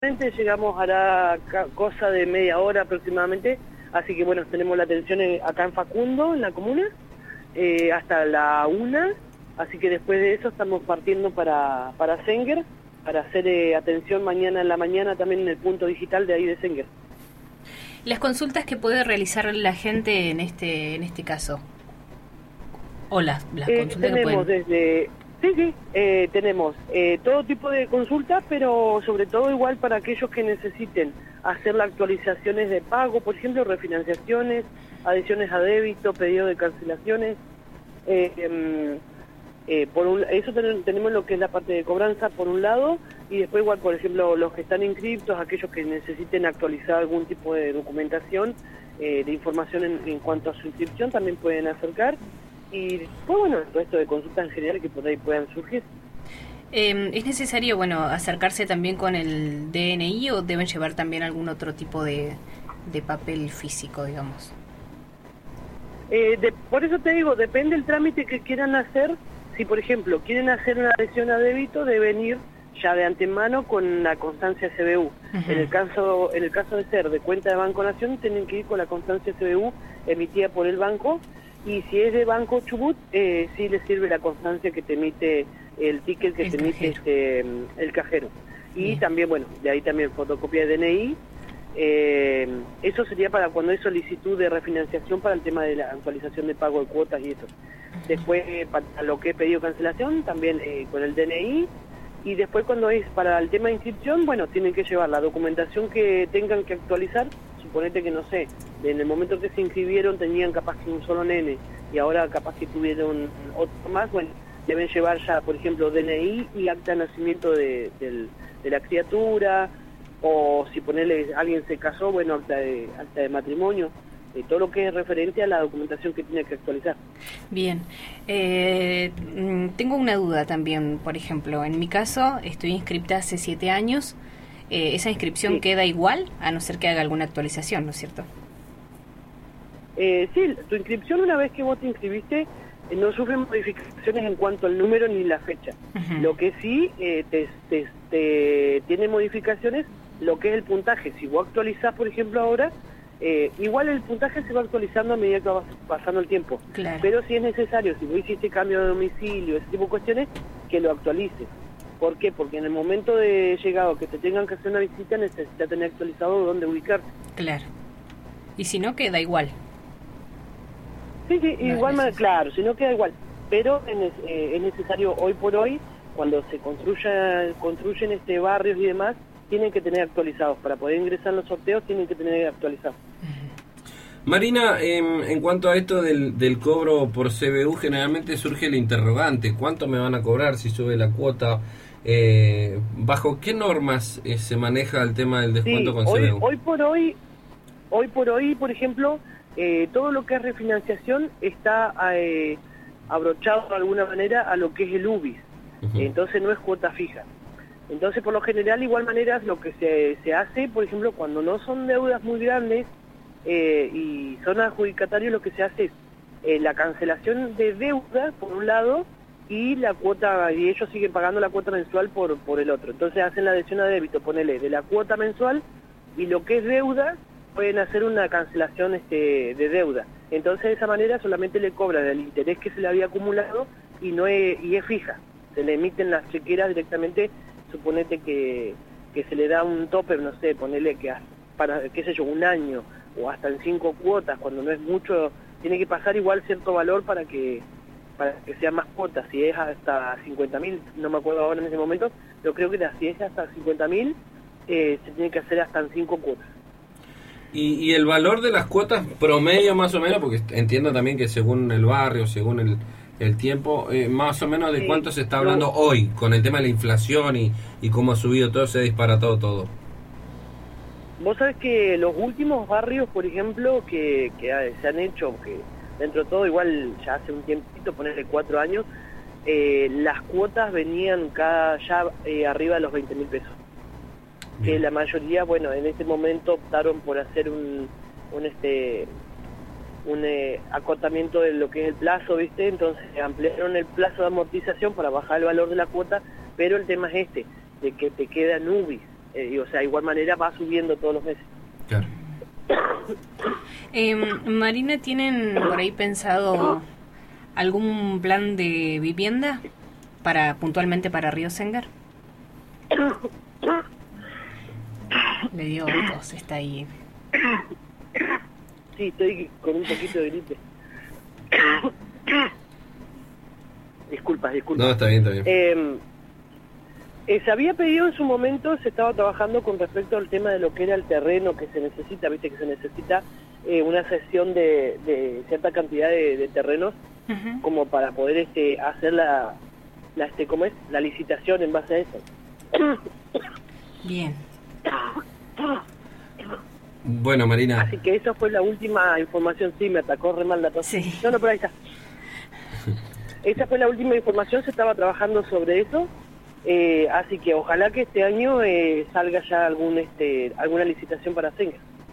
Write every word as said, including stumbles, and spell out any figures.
llegamos a la cosa de media hora aproximadamente, así que bueno, tenemos la atención acá en Facundo, en la comuna, eh, hasta la una, así que después de eso estamos partiendo para, para Senguer, para hacer eh, atención mañana en la mañana también en el punto digital de ahí de Senguer. Las consultas que puede realizar la gente en este en este caso, o las, las eh, consultas tenemos que pueden... desde... Sí, sí, eh, tenemos eh, todo tipo de consultas, pero sobre todo igual para aquellos que necesiten hacer las actualizaciones de pago, por ejemplo, refinanciaciones, adhesiones a débito, pedido de cancelaciones. Eh, eh, eh, por un, eso ten, tenemos lo que es la parte de cobranza por un lado, y después igual, por ejemplo, los que están inscriptos, aquellos que necesiten actualizar algún tipo de documentación, eh, de información en, en cuanto a su inscripción, también pueden acercar. Y después, bueno, el resto de consultas en general que por ahí puedan surgir. Eh, ¿Es necesario, bueno, acercarse también con el D N I o deben llevar también algún otro tipo de, de papel físico, digamos? Eh, de, por eso te digo, depende del trámite que quieran hacer. Si, por ejemplo, quieren hacer una adhesión a débito, deben ir ya de antemano con la constancia C B U. Uh-huh. En el caso en el caso de ser de cuenta de Banco Nación, tienen que ir con la constancia C B U emitida por el banco. Y si es de Banco Chubut, eh, sí les sirve la constancia que te emite el ticket que el te emite este, el cajero. Y Bien. También, bueno, de ahí también fotocopia de D N I. Eh, eso sería para cuando hay solicitud de refinanciación para el tema de la actualización de pago de cuotas y eso. Después, eh, para lo que he pedido cancelación, también eh, con el D N I. Y después cuando es para el tema de inscripción, bueno, tienen que llevar la documentación que tengan que actualizar. Suponete que, no sé, en el momento que se inscribieron tenían capaz que un solo nene y ahora capaz que tuvieron otro más, bueno, deben llevar ya, por ejemplo, D N I y acta de nacimiento de, de, de la criatura, o si ponerle alguien se casó, bueno, acta de, acta de matrimonio, eh, todo lo que es referente a la documentación que tiene que actualizar. Bien, eh, tengo una duda también, por ejemplo, en mi caso estoy inscripta hace siete años. Eh, esa inscripción sí. queda igual, a no ser que haga alguna actualización, ¿no es cierto? Eh, sí, tu inscripción una vez que vos te inscribiste eh, no sufre modificaciones en cuanto al número ni la fecha. Uh-huh. Lo que sí eh, te, te, te tiene modificaciones lo que es el puntaje. Si vos actualizás, por ejemplo, ahora, eh, igual el puntaje se va actualizando a medida que va pasando el tiempo. Claro. Pero si es necesario, si vos hiciste cambio de domicilio, ese tipo de cuestiones, que lo actualices. ¿Por qué? Porque en el momento de llegado que te tengan que hacer una visita necesita tener actualizado dónde ubicarte. Claro. Y si no, queda igual. Sí, sí, no igual, más, claro, si no queda igual. Pero es, eh, es necesario hoy por hoy, cuando se construya, construyen este barrios y demás, tienen que tener actualizados. Para poder ingresar en los sorteos tienen que tener actualizados. Marina, eh, en cuanto a esto del, del cobro por C B U, generalmente surge el interrogante. ¿Cuánto me van a cobrar si sube la cuota? Eh, ¿Bajo qué normas eh, se maneja el tema del descuento sí, con hoy, C B U? Hoy por hoy, hoy por hoy, por ejemplo, eh, todo lo que es refinanciación está eh, abrochado de alguna manera a lo que es el U B I S. Uh-huh. Entonces no es cuota fija. Entonces, por lo general, igual manera, lo que se, se hace, por ejemplo, cuando no son deudas muy grandes eh, y son adjudicatarios, lo que se hace es eh, la cancelación de deuda, por un lado, y la cuota, y ellos siguen pagando la cuota mensual por por el otro. Entonces hacen la adhesión a débito, ponele, de la cuota mensual, y lo que es deuda, pueden hacer una cancelación este de deuda. Entonces de esa manera solamente le cobran el interés que se le había acumulado y no es, y es fija. Se le emiten las chequeras directamente, suponete que, que se le da un tope, no sé, ponele que para, qué sé yo, un año, o hasta en cinco cuotas, cuando no es mucho, tiene que pasar igual cierto valor para que para que sean más cuotas. Si es hasta cincuenta mil, no me acuerdo ahora en ese momento, pero creo que si es hasta cincuenta mil, eh, se tiene que hacer hasta en cinco cuotas. ¿Y, y el valor de las cuotas promedio más o menos? Porque entiendo también que según el barrio, según el, el tiempo, eh, más o menos de sí, cuánto se está hablando no. hoy, con el tema de la inflación y, y cómo ha subido todo, se ha disparatado todo. Vos sabés que los últimos barrios, por ejemplo, que, que se han hecho, que dentro de todo igual ya hace un tiempito, ponerle cuatro años, eh, las cuotas venían cada ya eh, arriba de los veinte mil pesos. Bien. Que la mayoría, bueno, en este momento optaron por hacer un, un este un eh, acotamiento de lo que es el plazo, ¿viste? Entonces ampliaron el plazo de amortización para bajar el valor de la cuota, pero el tema es este, de que te queda U B I S. eh, y, o sea, de igual manera va subiendo todos los meses. Claro. Eh, Marina, ¿tienen por ahí pensado algún plan de vivienda para puntualmente para Río Sengar? Le dio tos, está ahí. Sí, estoy con un poquito de gripe. Disculpas, disculpas. No, está bien, está bien. Eh, eh, se había pedido en su momento, se estaba trabajando con respecto al tema de lo que era el terreno que se necesita, viste que se necesita eh, una cesión de, de cierta cantidad de, de terrenos, uh-huh, como para poder este hacer la, la este ¿cómo es? La licitación en base a eso. Bien. Bueno, Marina. Así que esa fue la última información. Sí, me atacó re mal la tos. Sí. No, no, por ahí está. Esa fue la última información, se estaba trabajando sobre eso, eh, así que ojalá que este año eh, salga ya algún este alguna licitación para Sengar.